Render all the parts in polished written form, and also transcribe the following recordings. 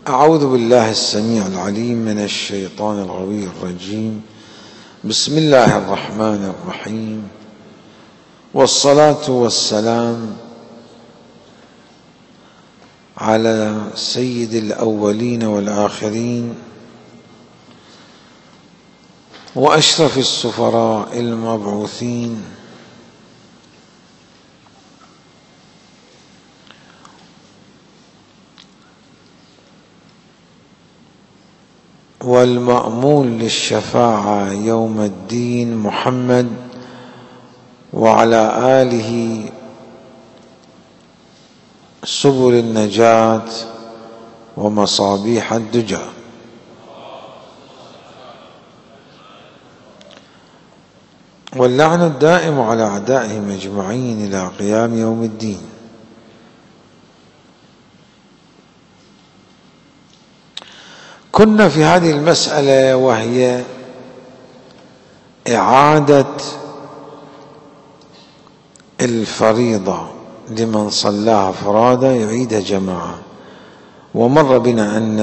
أعوذ بالله السميع العليم من الشيطان الغوي الرجيم. بسم الله الرحمن الرحيم، والصلاة والسلام على سيد الأولين والآخرين وأشرف السفراء المبعوثين والمأمول للشفاعة يوم الدين محمد وعلى آله سبل النجاة ومصابيح الدجى. واللعنة الدائم على أعدائهم أجمعين إلى قيام يوم الدين. كنا في هذه المسألة وهي إعادة الفريضة لمن صلاها فرادى يعيدها جماعة، ومر بنا أن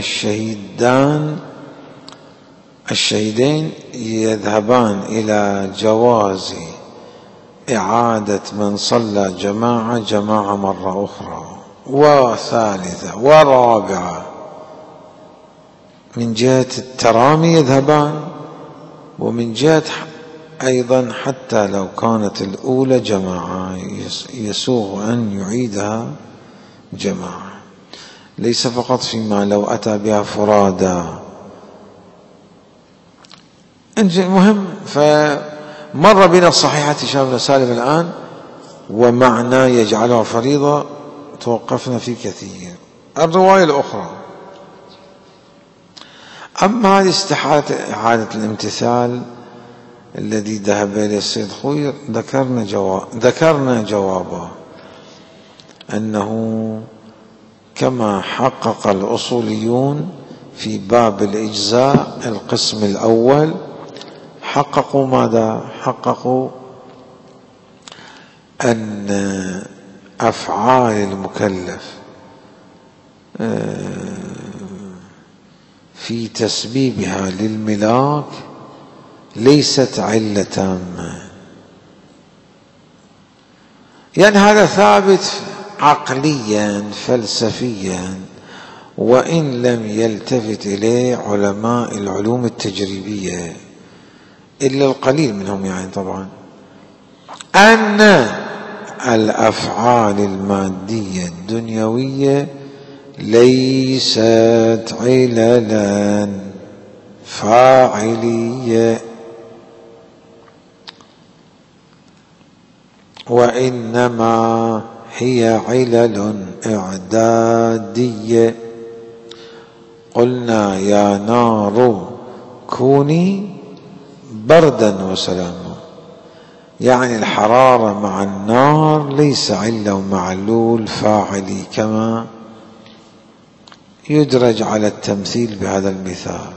الشهيدين يذهبان إلى جواز إعادة من صلى جماعة مرة أخرى وثالثة ورابعة، من جهة الترامي يذهبان، ومن جهة أيضا حتى لو كانت الأولى جماعة يسوغ أن يعيدها جماعة، ليس فقط فيما لو أتى بها فرادى. المهم، فمر بنا صحيحة هشام بن سالم الآن ومعنى يجعلها فريضة، توقفنا في كثير. الرواية الأخرى، أما هذه استحالة إعادة الامتثال الذي ذهب إلى السيد خوير، ذكرنا جوابه أنه كما حقق الأصوليون في باب الإجزاء القسم الأول، حققوا ماذا؟ حققوا أن أفعال المكلف في تسبيبها للملاك ليست علة تامة، يعني هذا ثابت عقليا فلسفيا، وإن لم يلتفت إليه علماء العلوم التجريبية إلا القليل منهم، يعني طبعا أن الأفعال المادية الدنيوية ليست عللا فاعلية، وإنما هي علل إعدادية. قلنا يا نار كوني بردا وسلاما، يعني الحرارة مع النار ليس علة ومعلول فاعلي كما يدرج على التمثيل بهذا المثال.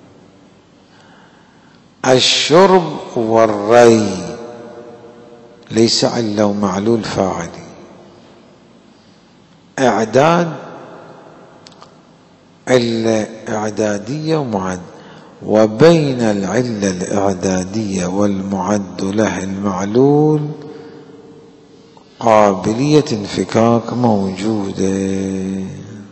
الشرب والري ليس علة ومعلول فاعلي، إعداد علة إعدادية ومعد، وبين العلة الإعدادية والمعد له المعلول قابلية انفكاك موجودة.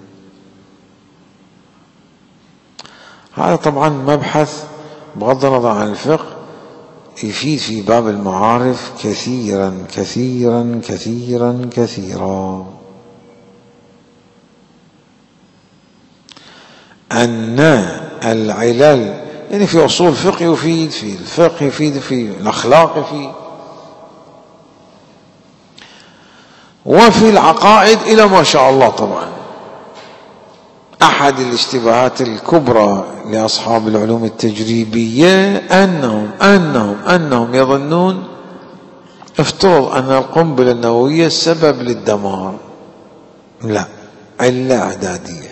هذا طبعا مبحث بغض النظر عن الفقه يفيد في باب المعارف كثيرا كثيرا كثيرا كثيرا. أن العلل يعني في أصول الفقه يفيد، في الفقه يفيد، في الأخلاق يفيد، وفي العقائد إلى ما شاء الله. طبعا أحد الاشتباهات الكبرى لأصحاب العلوم التجريبية أنهم يظنون افترض أن القنبلة النووية سبب للدمار. لا، علة إعدادية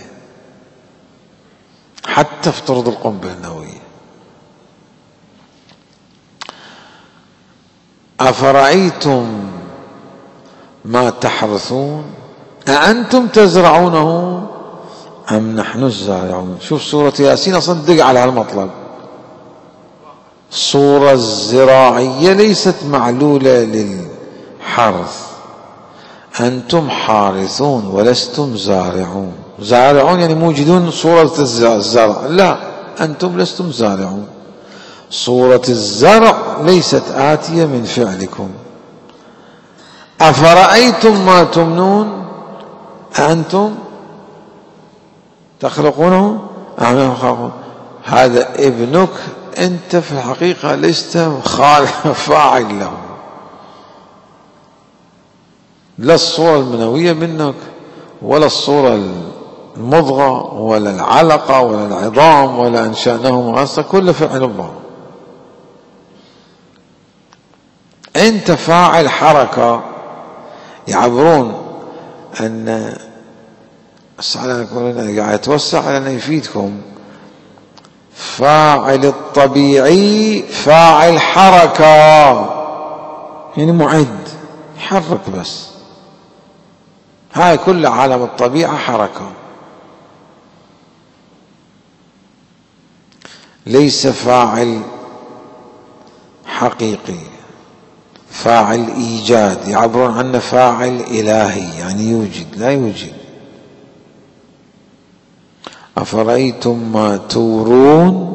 حتى افترض القنبلة النووية. أفرأيتم ما تحرثون أأنتم تزرعونه أم نحن الزارعون. شوف سورة ياسين أصلا تدق على هالمطلب. الصورة الزراعية ليست معلولة للحرث. أنتم حارثون ولستم زارعون. زارعون يعني موجدون صورة الزرع، لا، أنتم لستم زارعون. صورة الزرع ليست آتية من فعلكم. أفرأيتم ما تمنون أأنتم تخلقونه أم نحن الخالقون. هذا ابنك، أنت في الحقيقة لست فاعل له. لا الصورة المنوية منك، ولا الصورة المضغة، ولا العلقة، ولا العظام، ولا أنشأناهم أصلا، كل فعل الله. أنت فاعل حركة. يعبرون أن قاعد يتوسع على أن يفيدكم. فاعل الطبيعي فاعل حركة، يعني معد، يحرك بس. هاي كل عالم الطبيعة حركة، ليس فاعل حقيقي. فاعل إيجاد، يعبرون عنه فاعل إلهي، يعني يوجد، لا يوجد. أفرأيتم ما تورون،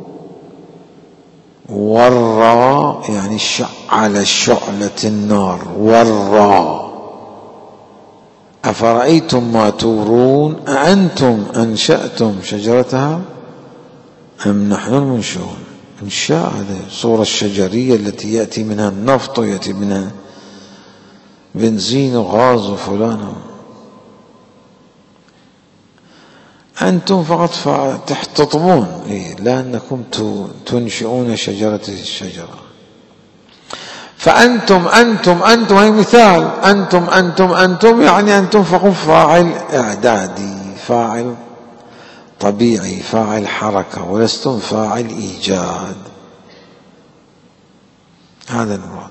ورى يعني شعل شعلة النار، ورى. أفرأيتم ما تورون أأنتم أنشأتم شجرتها أم نحن المنشؤون. إنشاء، هذه الصورة الشجرية التي يأتي منها النفط ويأتي منها بنزين وغاز وفلان. أنتم فقط تحتطبون، لأنكم تنشئون شجرة الشجرة. فأنتم هي مثال. أنتم يعني أنتم فقط فاعل إعدادي، فاعل طبيعي، فاعل حركة، ولستم فاعل إيجاد. هذا المراد.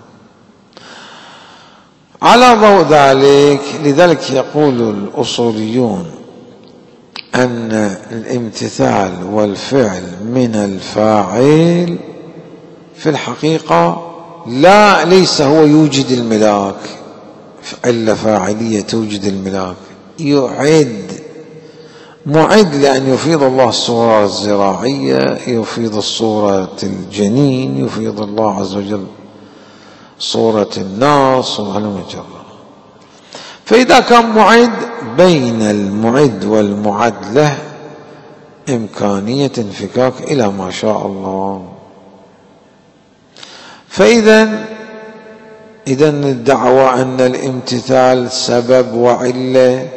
على ضوء ذلك، لذلك يقول الأصوليون أن الامتثال والفعل من الفاعل في الحقيقة ليس هو يوجد الملاك، علة فاعلية توجد الملاك، معد لأن يفيض الله الصورة الزراعية، يفيض الصورة الجنين، يفيض الله عز وجل صورة الناس وهالمجرة. فإذا كان معد، بين المعد والمعد له إمكانية انفكاك إلى ما شاء الله. فإذا الدعوة أن الامتثال سبب وعلة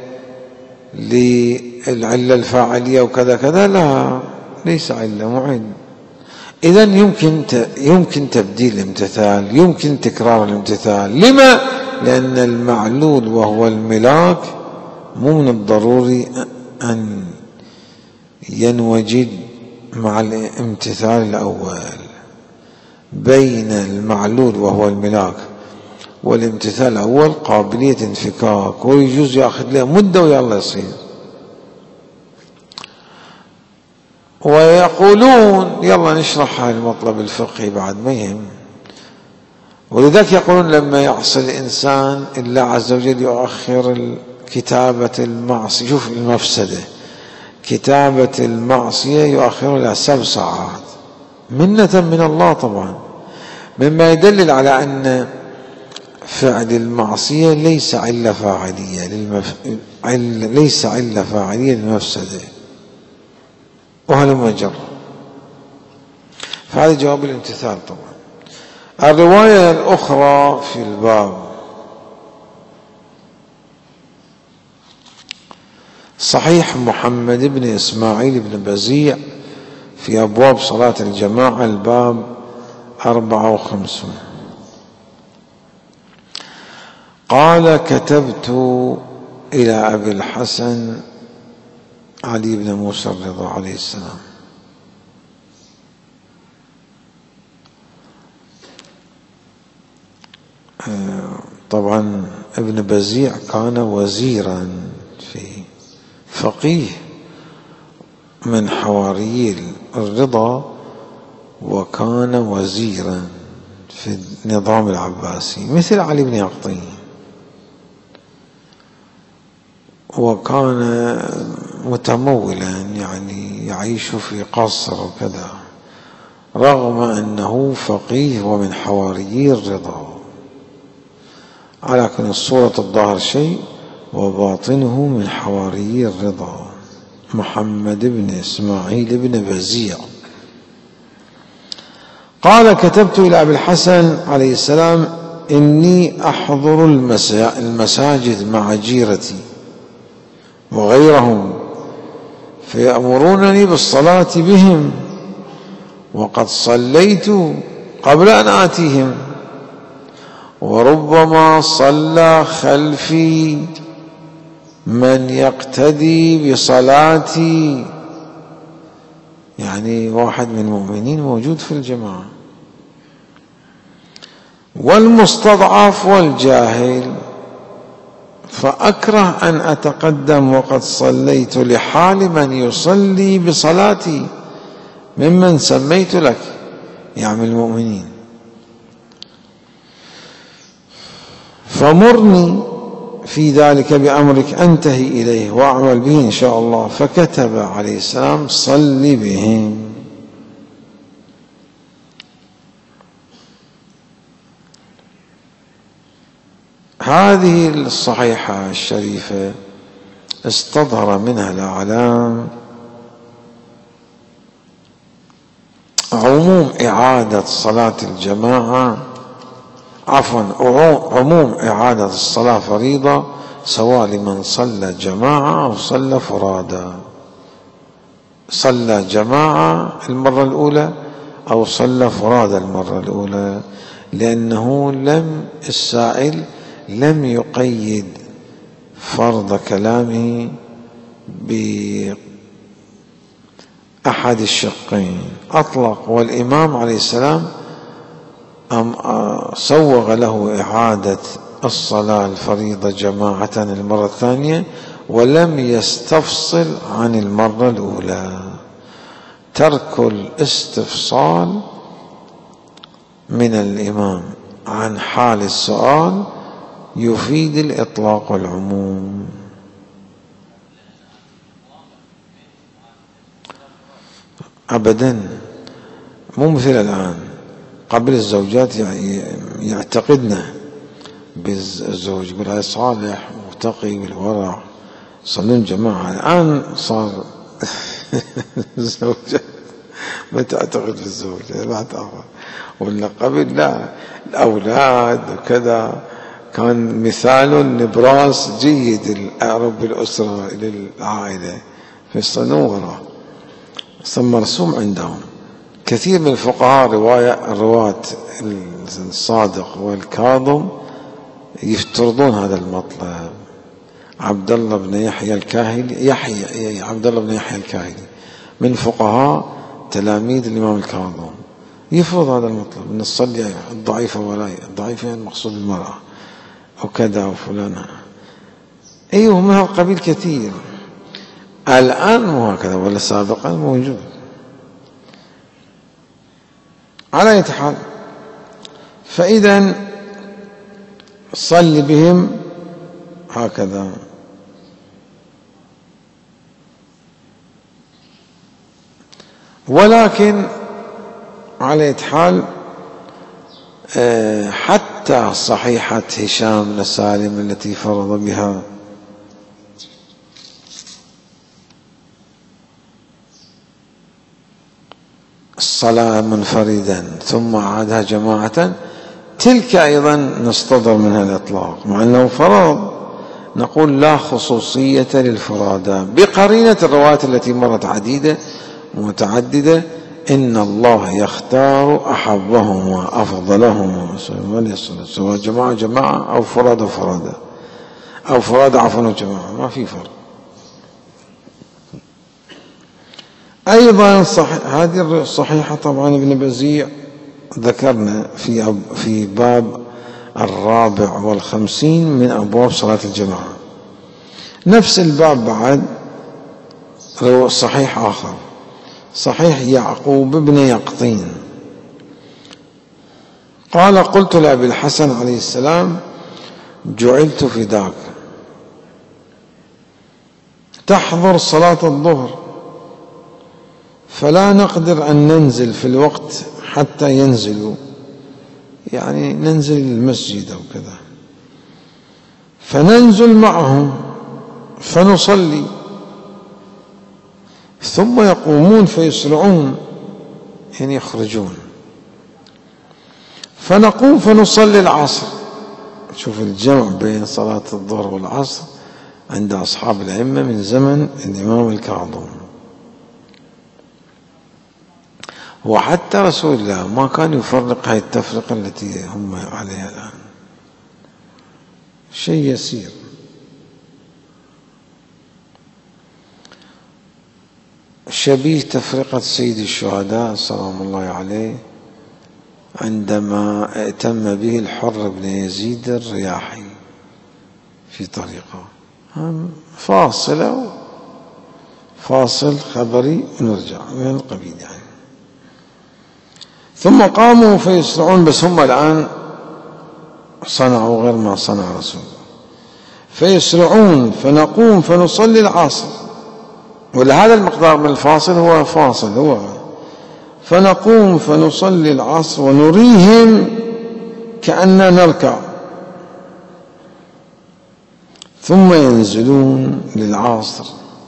للعلة الفاعلية وكذا كذا، لا، ليس علة، معد. إذا يمكن تبديل الامتثال، يمكن تكرار الامتثال. لما؟ لأن المعلول وهو الملاك مو من الضروري أن ينوجد مع الامتثال الأول. بين المعلول وهو الملاك والامتثال الأول قابلية انفكاك، ويجوز يأخذ له مدة ويلا يصير. ويقولون يلا نشرح هذا المطلب الفقهي بعد ما يهم. ولذلك يقولون لما يعصي الإنسان الله عز وجل يؤخر كتابة المعصية. شوف المفسدة، كتابة المعصية يؤخر إلى 7 ساعات منة من الله طبعا، مما يدلل على أن فعل المعصية ليس علة فاعلية للمفسدة، وهذا مجرد. فهذا جواب الامتثال طبعا. الرواية الأخرى في الباب صحيح محمد بن إسماعيل بن بزيع في أبواب صلاة الجماعة، الباب 54. قال: كتبت إلى أبي الحسن علي بن موسى الرضا عليه السلام. طبعا ابن بزيع كان وزيرا، في فقيه من حواري الرضا، وكان وزيرا في النظام العباسي مثل علي بن يقطين، وكان متمولا يعني يعيش في قصر وكذا، رغم أنه فقيه ومن حواري الرضا، ولكن الصورة الظاهر شيء وباطنه من حواري الرضا. محمد بن إسماعيل بن بزيع قال: كتبت إلى أبي الحسن عليه السلام: إني أحضر المساجد مع جيرتي وغيرهم، فيأمرونني بالصلاة بهم، وقد صليت قبل أن آتيهم، وربما صلى خلفي من يقتدي بصلاتي، يعني واحد من المؤمنين موجود في الجماعة، والمستضعف والجاهل، فأكره أن أتقدم وقد صليت لحال من يصلي بصلاتي ممن سميت لك، يعني المؤمنين، فمرني في ذلك بأمرك أنتهي إليه وأعمل به إن شاء الله. فكتب عليه السلام: صل بهم. هذه الصحيحة الشريفة استظهر منها الأعلام عموم إعادة صلاة الجماعة، عموم إعادة الصلاة فريضة، سواء لمن صلى جماعة أو صلى فرادى، صلى جماعة المرة الأولى أو صلى فرادى المرة الأولى، لأنه السائل لم يقيد فرض كلامه بأحد الشقين، أطلق، والإمام عليه السلام سوغ له إعادة الصلاة الفريضة جماعة المرة الثانية، ولم يستفصل عن المرة الأولى. ترك الاستفصال من الإمام عن حال السؤال يفيد الإطلاق والعموم. أبدا، مو مثل الآن. قبل الزوجات يعتقدن بالزوج، يقول هاي صالح وتقي والورع، يصلون جماعة. الآن صار الزوجة ما تعتقد في الزوج، لا تعرف. ولا قبل لا، الأولاد وكذا كان مثال نبراس جيد رب الأسرة للعائلة، فيصلون وراء، صار مرسوم عندهم. كثير من الفقهاء رواة الصادق والكاظم يفترضون هذا المطلب. عبد الله بن يحيى الكاهلي، عبد الله بن يحيى الكاهلي من فقهاء تلاميذ الإمام الكاظم، يفرض هذا المطلب، أن الصلي الضعيفة ولا الضعيفة المقصود المرأة وكذا وفلانة. أيوه، من هذا القبيل كثير. الآن مو هكذا، ولا سابقا موجود. على أي حال، فإذا صل بهم هكذا. ولكن على أي حال حتى صحيحة هشام بن سالم التي فرض بها الصلاة منفردا ثم عادها جماعة، تلك أيضا نستظهر منها الإطلاق، مع أنه فرض. نقول لا خصوصية للفرادى بقرينة الروايات التي مرت عديدة متعددة: إن الله يختار أحبهم وأفضلهم، سواء جماعة أو فرادى أو فرادى عفوا جماعة، ما في فرق. أيضا هذه الصحيحة طبعا ابن بزيع ذكرنا في باب 54 من أبواب صلاة الجماعة. نفس الباب بعد صحيح آخر، صحيح يعقوب بن يقطين قال: قلت لأبي الحسن عليه السلام: جعلت فداك، تحضر صلاة الظهر فلا نقدر أن ننزل في الوقت حتى ينزلوا، يعني ننزل المسجد أو كذا، فننزل معهم فنصلي، ثم يقومون فيسرعون، يعني يخرجون، فنقوم فنصلي العصر. شوف الجمع بين صلاة الظهر والعصر عند أصحاب الأئمة من زمن الإمام الكاظم. وحتى رسول الله ما كان يفرق هذه التفرقة التي هم عليها الآن، شيء يسير. شبيه تفرقة سيد الشهداء سلام الله عليه عندما ائتم به الحر بن يزيد الرياحي في طريقة فاصل خبري ونرجع من القبيل يعني. ثم قاموا فيسرعون، بس هم الآن صنعوا غير ما صنع رسول الله، فيسرعون فنقوم فنصلي العصر، ولهذا المقدار من الفاصل هو فاصل فنقوم فنصلي العصر ونريهم كأننا نركع، ثم ينزلون للعصر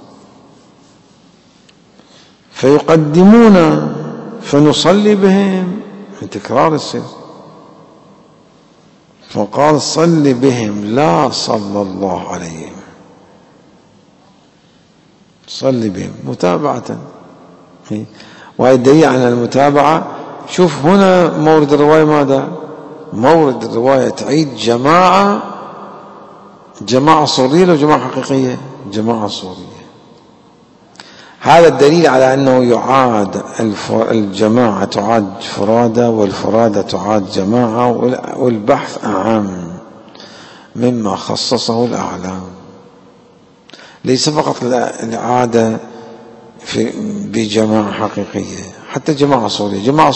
فيقدمون فنصلي بهم، من تكرار السر. فقال: صل بهم لا صلى الله عليهم، صل بهم متابعة. ويدعي عن المتابعة. شوف هنا مورد الرواية ماذا؟ مورد الرواية تعيد جماعة صورية لو جماعة حقيقية؟ جماعة صورية. هذا الدليل على أنه يعاد الجماعة تعاد فرادى، والفرادى تعاد جماعة، والبحث أعم مما خصصه الأعلام، ليس فقط الإعادة بجماعة حقيقية، حتى جماعة صورية. جماعة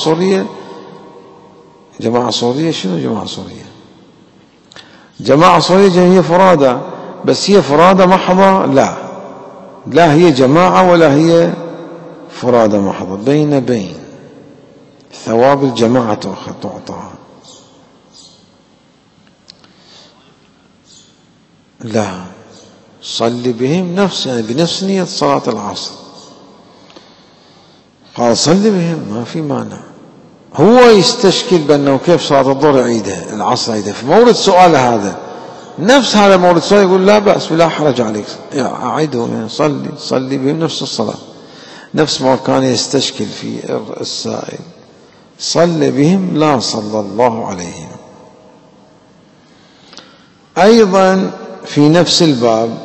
صورية شنو جماعة صورية؟ جماعة صورية هي فرادى، بس هي فرادى محضة؟ لا هي جماعة ولا هي فرادى محضة، بين ثواب الجماعة تعطى. لا، صل بهم يعني بنفس نية صلاة العصر. قال: صل بهم ما في مانع. هو يستشكل بأنه كيف صلاة الظهر يعيدها العصر يعيدها، في مورد سؤال هذا نفس هذا مورد سؤال، يقول: لا بأس ولا حرج عليك، أعيدهم، يعني صلي بهم نفس الصلاة، نفس ما كان يستشكل في السائل. صل بهم لا صلى الله عليهم. أيضا في نفس الباب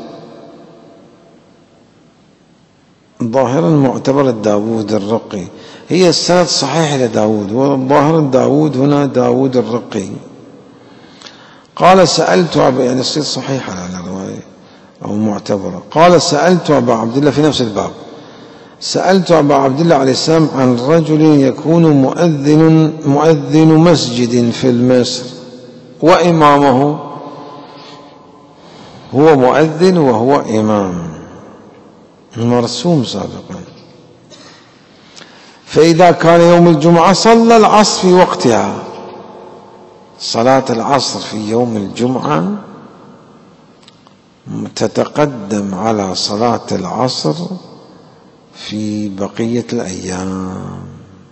ظاهرا معتبر داود الرقي، هي السند صحيح لداود، والظاهر داود هنا داود الرقي. قال: سألت يعني يصير صحيح على الرواية أو معتبرة. قال: سألت أبا عبد الله في نفس الباب، سألت أبا عبد الله عليه السلام عن رجل يكون مؤذن مسجد في مصر وإمامه، هو مؤذن وهو إمام مرسوم سابقا، فإذا كان يوم الجمعة صلى العصر في وقتها. صلاة العصر في يوم الجمعة تتقدم على صلاة العصر في بقية الأيام،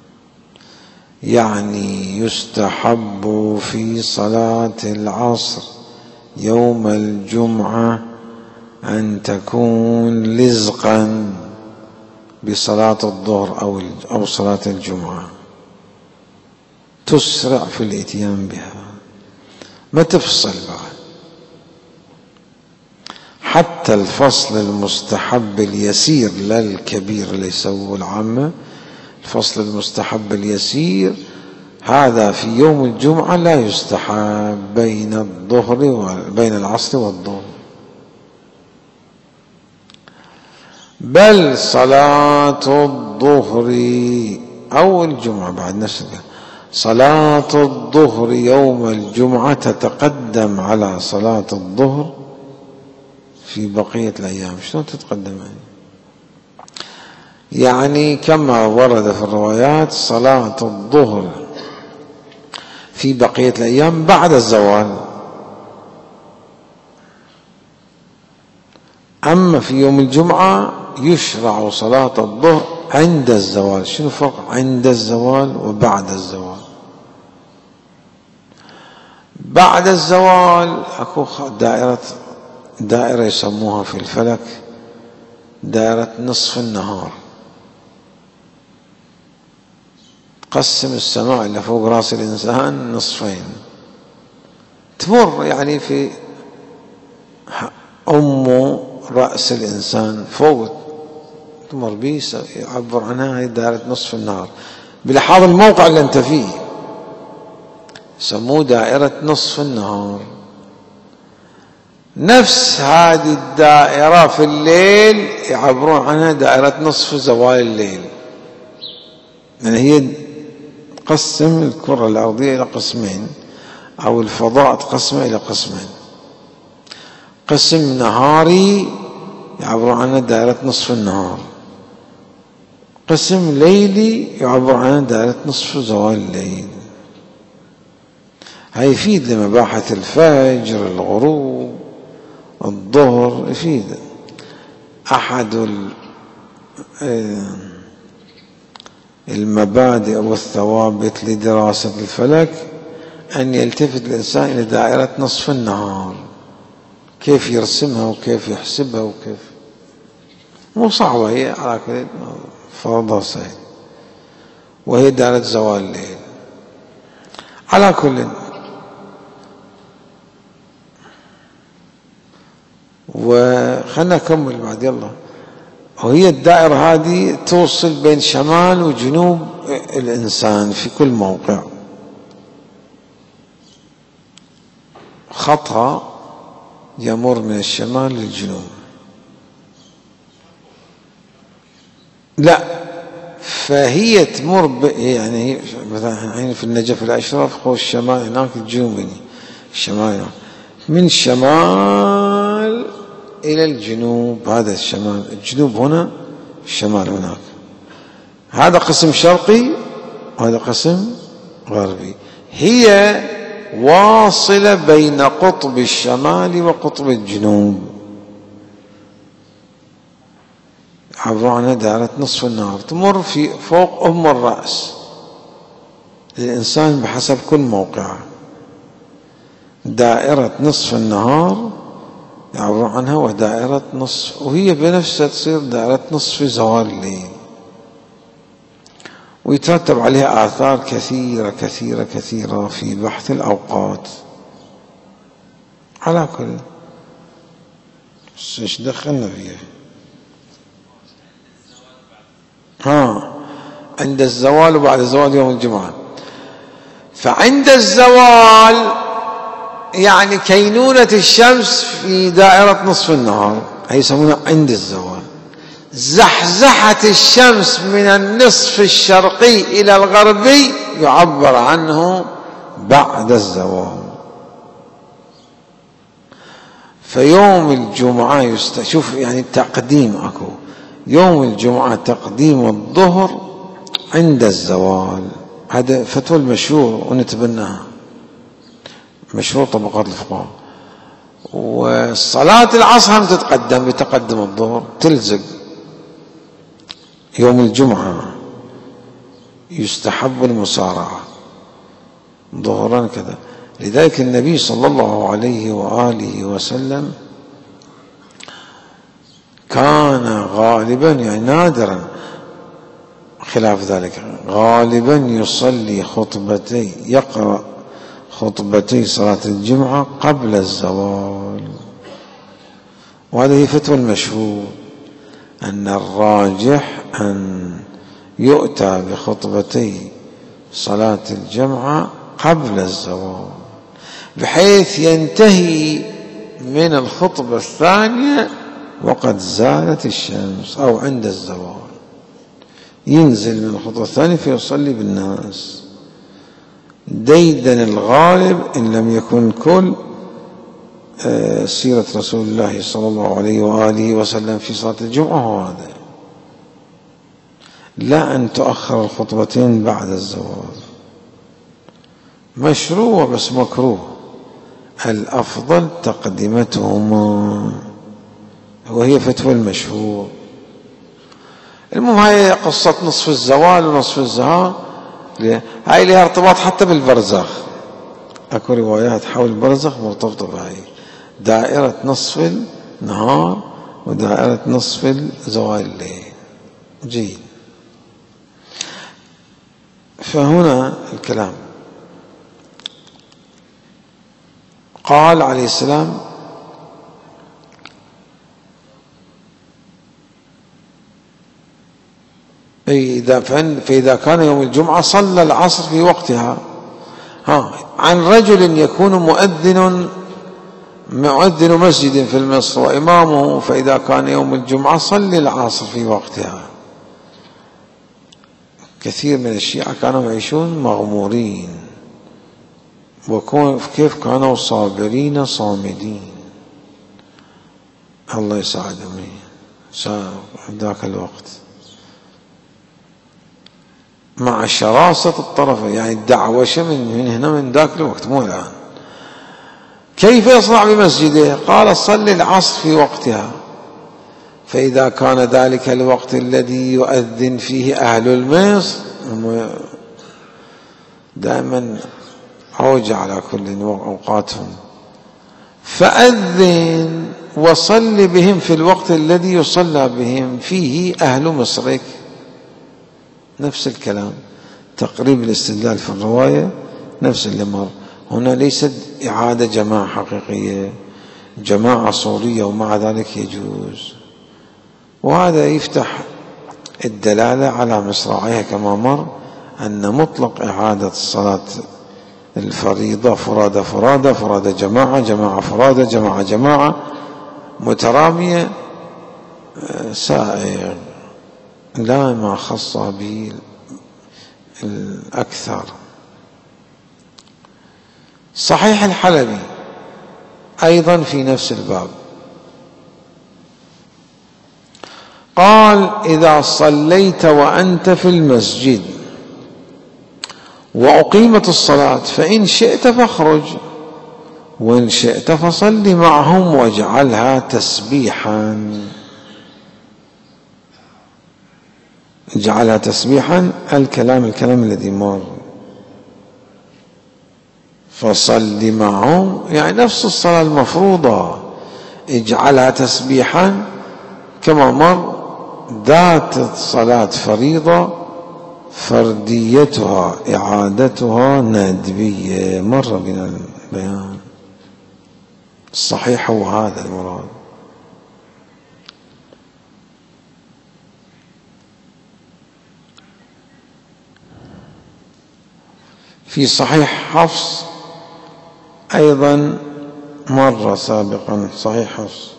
يعني يستحب في صلاة العصر يوم الجمعة أن تكون لزقا بصلاة الظهر أو صلاة الجمعة، تسرع في الاتيان بها، ما تفصل بعد. حتى الفصل المستحب اليسير لا الكبير اللي يسووه العامة، الفصل المستحب اليسير هذا في يوم الجمعة لا يستحب بين العصر والظهر، بل صلاة الظهر أو الجمعة بعد نفس الكلام، صلاة الظهر يوم الجمعة تتقدم على صلاة الظهر في بقية الأيام. شلون تتقدم يعني كما ورد في الروايات صلاة الظهر في بقية الأيام بعد الزوال، أما في يوم الجمعة يشرع صلاة الظهر عند الزوال. شنو الفرق عند الزوال وبعد الزوال؟ بعد الزوال أكو دائرة يسموها في الفلك دائرة نصف النهار، تقسم السماء اللي فوق رأس الإنسان نصفين، تمر يعني في رأس الإنسان فوق، تمر به، يعبر عنها هي دائرة نصف النهار بلحاظ الموقع اللي أنت فيه، سموه دائرة نصف النهار. نفس هذه الدائرة في الليل يعبرون عنها دائرة نصف زوال الليل، يعني هي تقسم الكرة الأرضية إلى قسمين، أو الفضاء تقسمه إلى قسمين، قسم نهاري يعبر عنه دائرة نصف النهار، قسم ليلي يعبر عنه دائرة نصف زوال الليل. هاي يفيد لمباحث الفجر، الغروب، الظهر، يفيد. أحد المبادئ والثوابت لدراسة الفلك أن يلتفت الإنسان إلى دائرة نصف النهار، كيف يرسمها وكيف يحسبها وكيف، مو صعبة هي على كل فرضها سهل، وهي دائرة زوال الليل. على كل، وخلنا نكمل بعد يلا. وهي الدائرة هذه توصل بين شمال وجنوب الإنسان في كل موقع، خطها يمر من الشمال للجنوب. لا، فهي تمر يعني مثلا الحين في النجف الأشرف هو الشمال هناك، الجنوب هنا، الشمال هناك، من الشمال إلى الجنوب، هذا الشمال، الجنوب هنا، الشمال هناك، هذا قسم شرقي وهذا قسم غربي. هي واصلة بين قطب الشمال وقطب الجنوب، عبارة عن دائرة نصف النهار تمر في فوق الرأس للإنسان بحسب كل موقعه. دائرة نصف النهار يعبر عنها ودائرة نصف، وهي بنفسها تصير دائرة نصف زوال الليل، ويترتب عليها آثار كثيرة كثيرة كثيرة في بحث الأوقات. على كل، ايش دخلنا فيها؟ عند الزوال وبعد الزوال يوم الجمعة. فعند الزوال يعني كينونة الشمس في دائرة نصف النهار، هي يسمونها عند الزوال. زحزحة الشمس من النصف الشرقي إلى الغربي يعبر عنه بعد الزوال. فيوم الجمعة شوف يعني التقديم أكو، يوم الجمعة تقديم الظهر عند الزوال، هذا فتوى المشهور ونتبناها، مشهور طبقات الفقهاء. وصلاة العصر هم تتقدم بتقدم الظهر، تلزق يوم الجمعة، يستحب المسارعة ظهرا كذا. لذلك النبي صلى الله عليه وآله وسلم كان غالبا، يعني نادرا خلاف ذلك، غالبا يصلي خطبتي، يقرأ خطبتي صلاة الجمعة قبل الزوال. وهذه فتوى المشهور أن الراجح أن يؤتى بخطبتي صلاة الجمعة قبل الزوال، بحيث ينتهي من الخطبة الثانية وقد زالت الشمس أو عند الزوال، ينزل من الخطوة الثانية فيصلي بالناس. ديدن الغالب إن لم يكن كل سيرة رسول الله صلى الله عليه وآله وسلم في صلاة الجمعة هذا، لا أن تؤخر الخطبتين بعد الزوال. مشروع بس مكروه، الأفضل تقدمتهما، وهي فتوى المشهور. المهم هاي قصة نصف الزوال ونصف الزهار، هاي لها ارتباط حتى بالبرزخ، اكو روايات حول البرزخ مرتبطة بهاي، دائرة نصف النهار ودائرة نصف زوال الليل. جيد. فهنا الكلام قال عليه السلام: فإذا كان يوم الجمعة صلى العصر في وقتها. عن رجل يكون مؤذن مسجد في مصر وإمامه، فإذا كان يوم الجمعة صلي العصر في وقتها. كثير من الشيعة كانوا يعيشون مغمورين، وكيف كانوا صابرين صامدين، الله يساعدهم ذاك الوقت مع شراسة الطرف، يعني الدعوشة من هنا من ذاك الوقت مو الآن. كيف يصنع بمسجده؟ قال: صلي العصر في وقتها، فإذا كان ذلك الوقت الذي يؤذن فيه أهل المصر، دائما عوج على كل أوقاتهم، فأذن وصل بهم في الوقت الذي يصلى بهم فيه أهل مصرك. نفس الكلام، تقريب الاستدلال في الرواية نفس اللي مر. هنا ليست إعادة جماعة حقيقية، جماعة صورية، ومع ذلك يجوز. وهذا يفتح الدلالة على مصراعيها كما مر، أن مطلق إعادة الصلاة الفريضة فرادى فرادى، فرادى جماعة، جماعة فرادى، جماعة جماعة مترامية سائغ، لا ما خص به الأكثر. صحيح الحلبي أيضا في نفس الباب قال: إذا صليت وأنت في المسجد وأقيمت الصلاة فإن شئت فاخرج، وإن شئت فصل معهم واجعلها تسبيحا. اجعلها تسبيحا، الكلام الذي مر، فصل معهم يعني نفس الصلاة المفروضة، اجعلها تسبيحا كما مر. ذات صلاة فريضة فرديتها إعادتها ندبية، مر بنا البيان. الصحيح هو هذا المراد. في صحيح حفص أيضا مر سابقا، صحيح حفص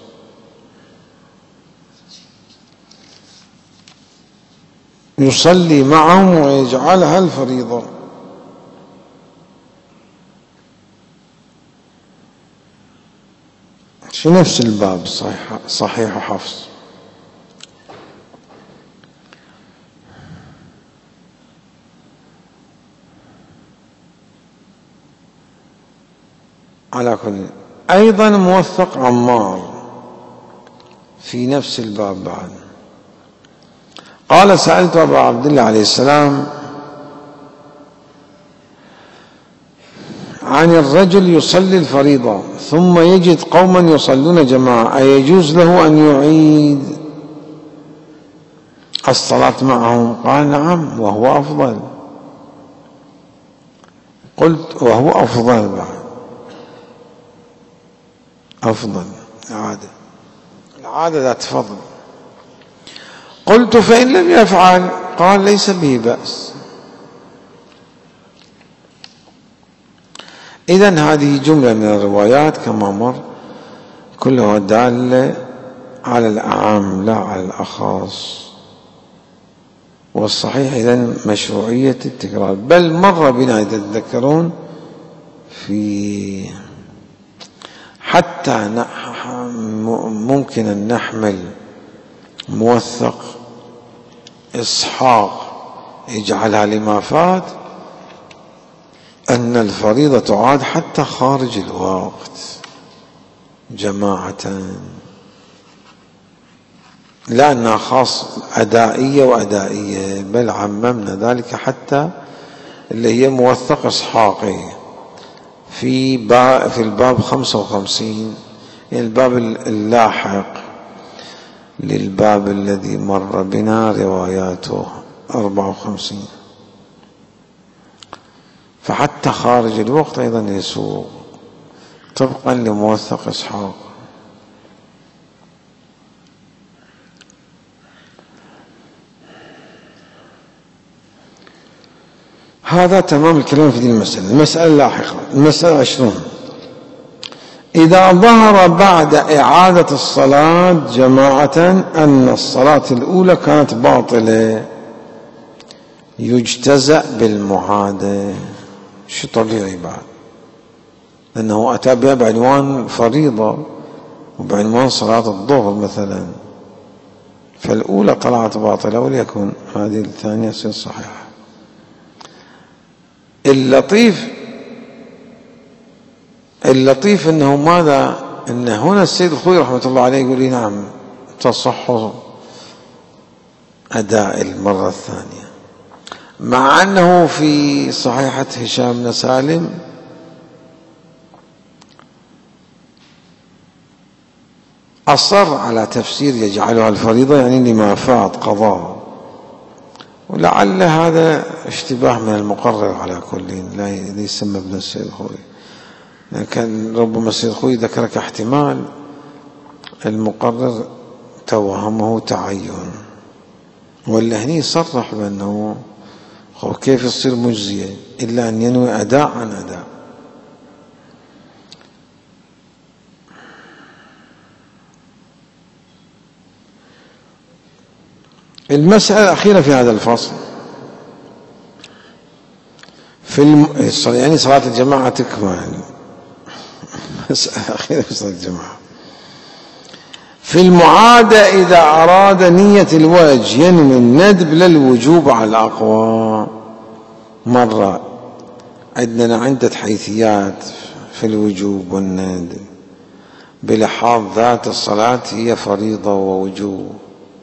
يصلي معهم ويجعلها الفريضة. في نفس الباب صحيح حفص. على كل أيضا موثق عمار في نفس الباب بعد. قال: سألت أبا عبد الله عليه السلام عن الرجل يصلي الفريضة ثم يجد قوما يصلون جماعة، أيجوز له أن يعيد الصلاة معهم؟ قال: نعم، وهو أفضل. قلت: وهو أفضل بعد، أفضل العادة ذات فضل. قلت: فإن لم يفعل؟ قال: ليس به بأس. إذن هذه جملة من الروايات كما مر كلها دالة على الأعم لا على الأخص. والصحيح إذن مشروعية التكرار. بل مر بنا إذا تذكرون في حتى ممكن أن نحمل موثق إسحاق يجعلها لما فات أن الفريضة تعاد حتى خارج الوقت جماعة، لا أنها خاص أدائية وأدائية، بل عممنا ذلك حتى اللي هي موثق إسحاقي في الباب 55، يعني الباب اللاحق للباب الذي مر بنا رواياته 54. فحتى خارج الوقت أيضا يسوق طبقا لموثق إسحاق. هذا تمام الكلام في هذه المسألة. المسألة اللاحقة، المسألة 20: إذا ظهر بعد إعادة الصلاة جماعة أن الصلاة الأولى كانت باطلة يجتزأ بالمعادة. شو طبيعي بعد، لأنه أتى بها بعنوان فريضة وبعنوان صلاة الظهر مثلا، فالأولى طلعت باطلة وليكن هذه الثانية تصير صحيحة. اللطيف أنه ماذا، أن هنا السيد الخوي رحمة الله عليه يقول لي نعم تصح أداء المرة الثانية، مع أنه في صحيحة هشام بن سالم أصر على تفسير يجعلها الفريضة يعني لما فات قضاء، ولعل هذا اشتباه من المقرر على كل، لا يسمى ابن السيد الخوي، لكن ربما السيد الخوي ذكرك احتمال المقرر توهمه تعين، ولا هني صرح بأنه كيف يصير مجزية إلا أن ينوي أداء عن أداء. المسألة الأخيرة في هذا الفصل يعني صلاة الجماعة تكمل. مسألة أخيرة في صلاة الجماعة في المعادة إذا أراد نية الوجه ينوي الندب للوجوب على الأقوى. مرة عندنا عدة حيثيات في الوجوب والندب بلحاظ ذات الصلاة هي فريضة ووجوب،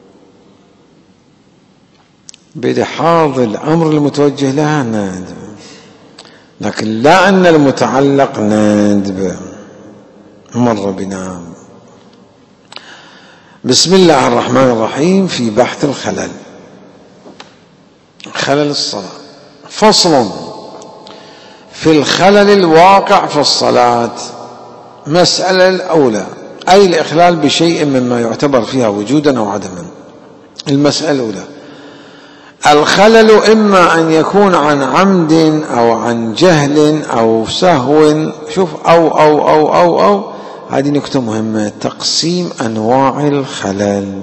بلحاظ الأمر المتوجه لها ندب، لكن لا أن المتعلق ندب. مر بنا. بسم الله الرحمن الرحيم. في بحث الخلل، خلل الصلاة. فصل في الخلل الواقع في الصلاة. مسألة الأولى أي الإخلال بشيء مما يعتبر فيها وجودا أو عدما. المسألة الأولى الخلل إما أن يكون عن عمد أو عن جهل أو سهو. شوف أو هذه نكتة مهمة، تقسيم أنواع الخلل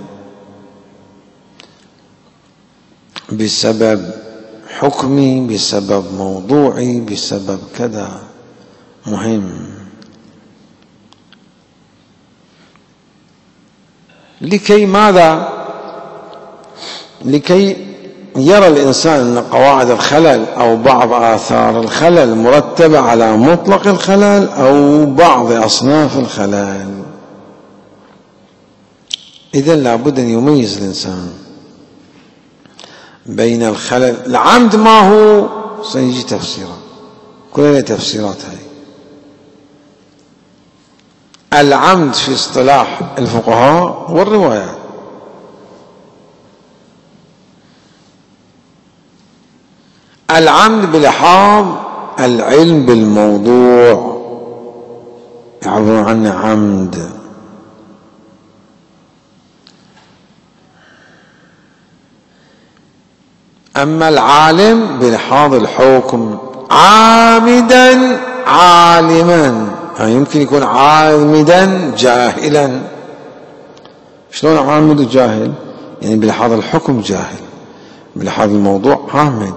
بسبب حكمي، بسبب موضوعي، بسبب كذا، مهم. لكي ماذا؟ لكي يرى الإنسان أن قواعد الخلل أو بعض آثار الخلل مرتبة على مطلق الخلل أو بعض أصناف الخلل. إذن لابد أن يميز الإنسان بين الخلل. العمد ما هو؟ سيجي تفسيره، كلها تفسيرات هاي. العمد في اصطلاح الفقهاء والروايات العمد بلحاظ العلم بالموضوع يعبر عنه عمد. أما العالم بلحاظ الحكم عامدا عالما، يعني يمكن يكون عامدا جاهلا. شلون عامد وجاهل؟ يعني بلحاظ الحكم جاهل، بلحاظ الموضوع عامد.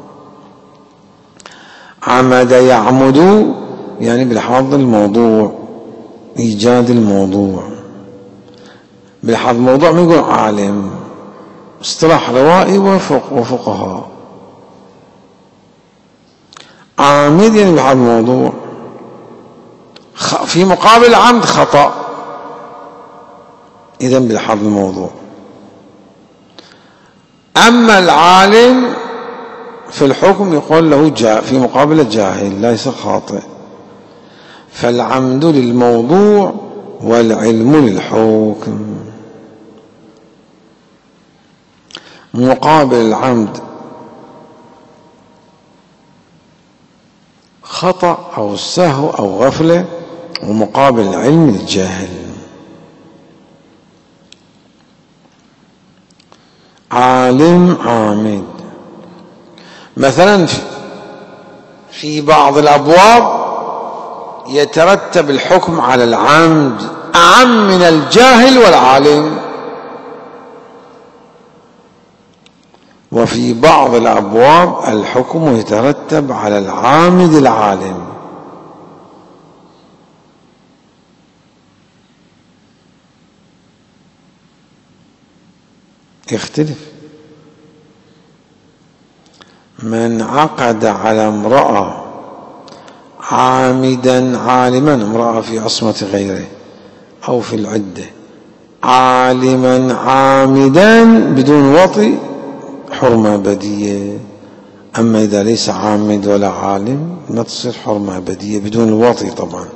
عمد يعمد يعني بلحاظ الموضوع، إيجاد الموضوع. بلحاظ الموضوع ما يقول عالم، اصطلاح روائي وفقهاء. عامد يعني بلحاظ الموضوع، في مقابل عمد خطأ، إذن بلحاظ الموضوع. أما العالم في الحكم يقول له في مقابل جاهل ليس خاطئ. فالعمد للموضوع والعلم للحكم. مقابل العمد خطأ أو سهو أو غفلة، ومقابل العلم الجاهل. عالم عامد. مثلا في بعض الأبواب يترتب الحكم على العمد أعم من الجاهل والعالم، وفي بعض الأبواب الحكم يترتب على العامد العالم. يختلف. من عقد على امرأة عامدا عالما، امرأة في عصمة غيره أو في العدة، عالما عامدا بدون وطي، حرمة أبدية. أما إذا ليس عامد ولا عالم ما تصير حرمة أبدية بدون الوطي طبعا.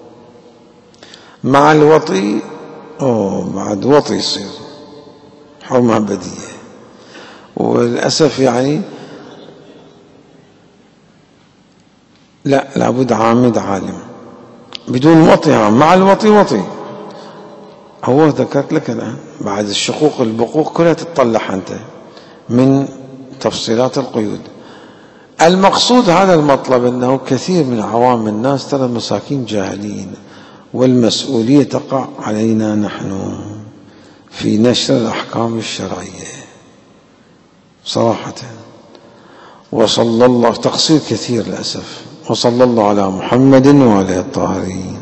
مع الوطي بعد وطي يصير حرمة أبدية. وللأسف يعني لا، لابد عامد عالم بدون وطي، مع الوطي وطي. هو ذكرت لك الآن بعد الشقوق البقوق كلها تطلع أنت من تفصيلات القيود. المقصود هذا المطلب أنه كثير من عوام الناس ترى مساكين جاهلين، والمسؤولية تقع علينا نحن في نشر الأحكام الشرعية صراحة. وصلى الله، تقصير كثير للأسف، وصلى الله على محمد وعلى الطاهرين.